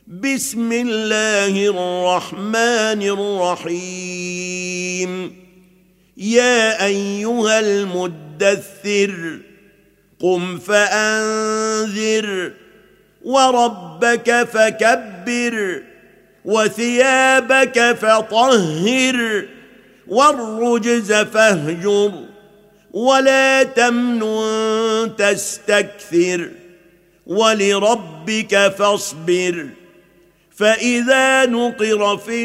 بسم الله الرحمن الرحيم يا أيها المدثر قم فأنذر وربك فكبر وثيابك فطهر والرجز فاهجر ولا تمنن تستكثر ولربك فاصبر فإذا نقر في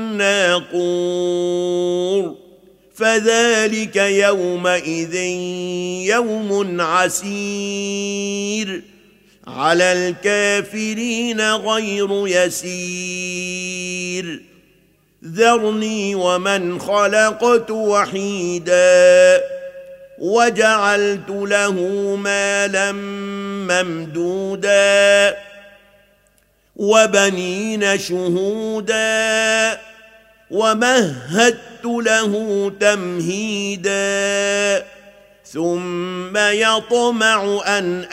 الناقور فذلك يومئذ يوم عسير على الكافرين غير يسير ذرني ومن خلقت وحيدا وجعلت له مالا ممدودا وبنين شهودا ومهدت له تمهيدا ثم يطمع أن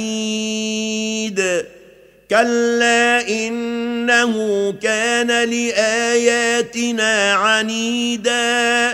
أزيد كلا إنه كان لآياتنا عنيدا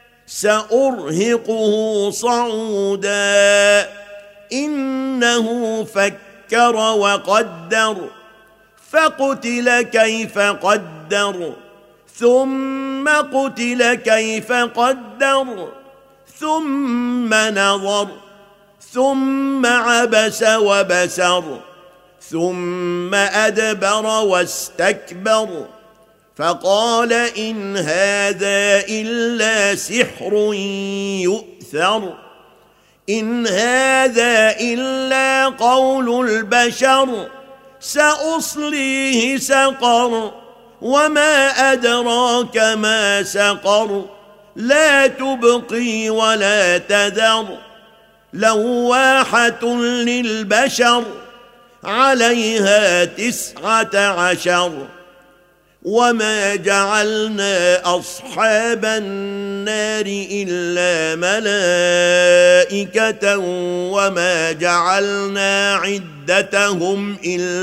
سأرهقه صعودا إنه فكر وقدر فقتل كيف قدر ثم قتل كيف قدر ثم نظر ثم عبس وبسر ثم أدبر واستكبر فقال إن هذا إلا سحر يؤثر إن هذا إلا قول البشر سأصليه سقر وما أدراك ما سقر لا تبقي ولا تذر لواحة للبشر عليها 19 وما جعلنا أصحاب النار إلا ملائكة وما جعلنا عدتهم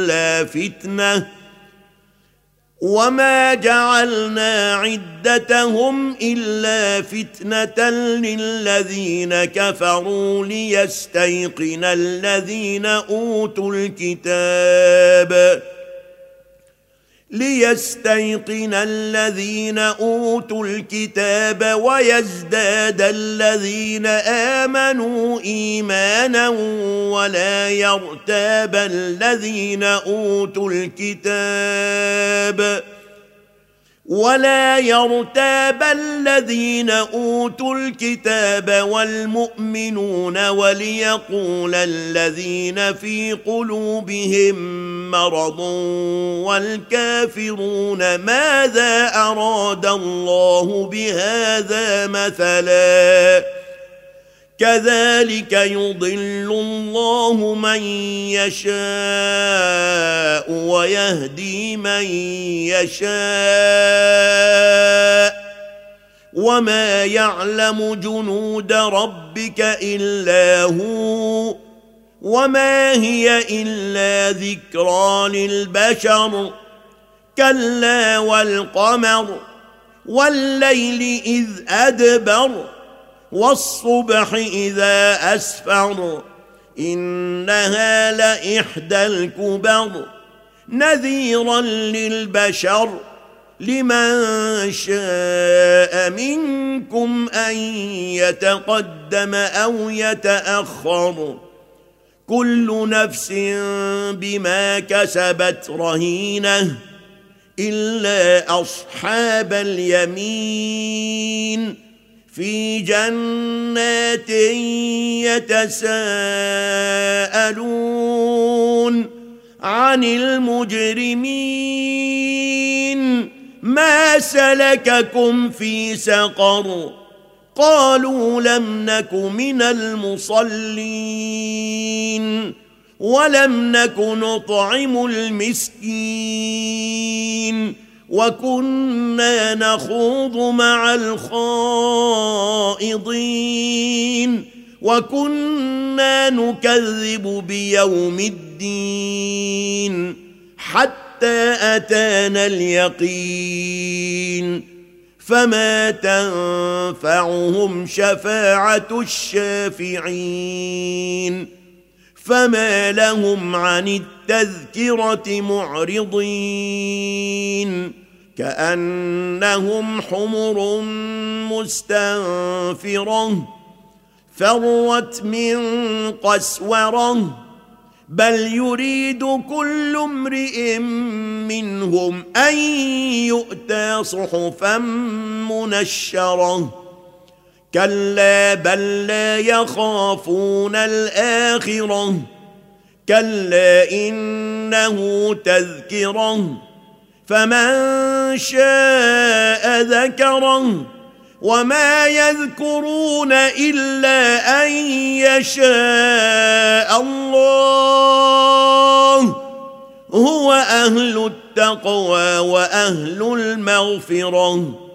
إلا فتنة للذين كفروا ليستيقن الذين أوتوا الكتاب ويزداد الذين آمنوا إيمانا ولا يرتاب الذين أوتوا الكتاب والمؤمنون وليقول الذين في قلوبهم مرض والكافرون ماذا أراد الله بهذا مثلا كذلك يضل الله من يشاء ويهدي من يشاء وما يعلم جنود ربك إلا هو وما هي إلا ذكرى للبشر كلا والقمر والليل إذ أدبر والصبح إذا أسفر إنها لإحدى الكبر نذيرا للبشر لمن شاء منكم أن يتقدم أو يتأخر كل نفس بما كسبت رهينة إلا أصحاب اليمين في جنات يتساءلون عن المجرمين ما سلككم في سقر قالوا لم نك من المصلين ولم نك نطعم المسكين وكنا نخوض مع الخائضين وكنا نكذب بيوم الدين حتى حتى أتانا اليقين فما تنفعهم شفاعة الشافعين فما لهم عن التذكرة معرضين كأنهم حمر مستنفرة فرت من قسورة بل يريد كل امرئ منهم أن يؤتى صحفا منشرة كلا بل لا يخافون الآخرة كلا إنه تذكرة فمن شاء ذكره وما يذكرون إلا أن يشاء الله هو أهل التقوى وأهل المغفرة